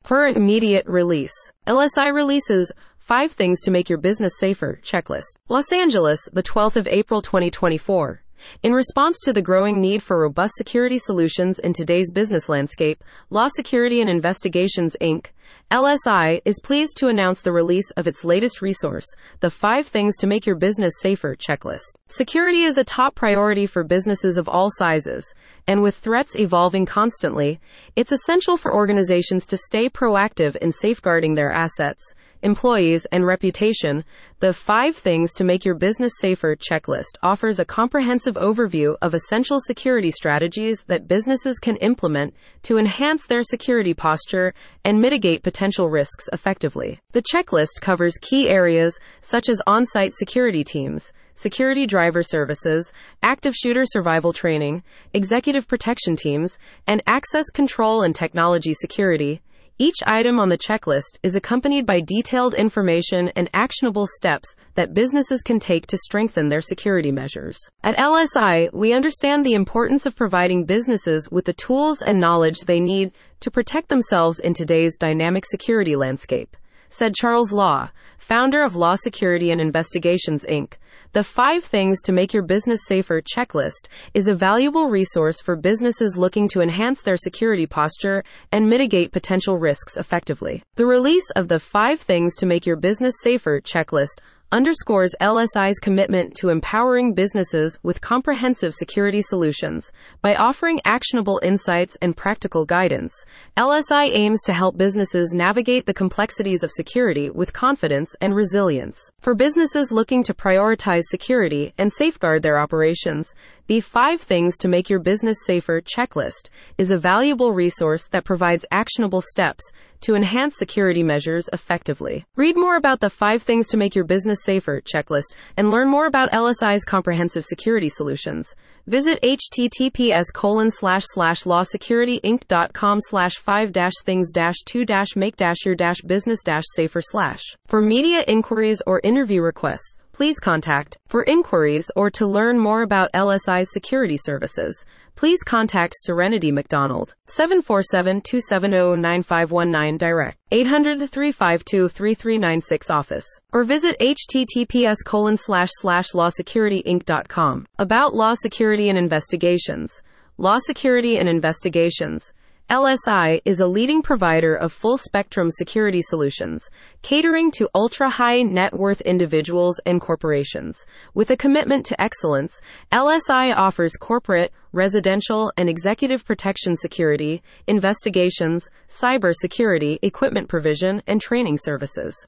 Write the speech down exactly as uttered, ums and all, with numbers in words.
For immediate release, L S I releases Five Things to Make Your Business Safer checklist. Los Angeles, the twelfth of April twenty twenty-four. In response to the growing need for robust security solutions in today's business landscape, Law Security and Investigations, Incorporated, L S I, is pleased to announce the release of its latest resource, the Five Things to Make Your Business Safer checklist. Security is a top priority for businesses of all sizes, and with threats evolving constantly, it's essential for organizations to stay proactive in safeguarding their assets, employees, and reputation. The Five Things to Make Your Business Safer checklist offers a comprehensive overview of essential security strategies that businesses can implement to enhance their security posture and mitigate potential risks effectively. The checklist covers key areas such as on-site security teams, security driver services, active shooter survival training, executive protection teams, and access control and technology security. Each item on the checklist is accompanied by detailed information and actionable steps that businesses can take to strengthen their security measures. At L S I, we understand the importance of providing businesses with the tools and knowledge they need to protect themselves in today's dynamic security landscape, said Charles Law, founder of Law Security and Investigations, Incorporated. The Five Things to Make Your Business Safer checklist is a valuable resource for businesses looking to enhance their security posture and mitigate potential risks effectively. The release of the Five Things to Make Your Business Safer checklist underscores L S I's commitment to empowering businesses with comprehensive security solutions. By offering actionable insights and practical guidance, L S I aims to help businesses navigate the complexities of security with confidence and resilience. For businesses looking to prioritize security and safeguard their operations, the Five Things to Make Your Business Safer checklist is a valuable resource that provides actionable steps to enhance security measures effectively. Read more about the Five Things to Make Your Business Safer checklist and learn more about L S I's comprehensive security solutions. Visit https colon slash slash lawsecurityinc.com slash five dash things dash two dash make dash your dash business dash safer slash. For media inquiries or interview requests, please contact. For inquiries or to learn more about L S I's security services, please contact Serenity McDonald, seven four seven, two seven zero, nine five one nine direct, eight hundred, three five two, three three nine six office, or visit https colon slash slash lawsecurityinc.com. About Law Security and Investigations. Law Security and Investigations, L S I, is a leading provider of full-spectrum security solutions, catering to ultra-high net worth individuals and corporations. With a commitment to excellence, L S I offers corporate, residential, and executive protection security, investigations, cyber security, equipment provision, and training services.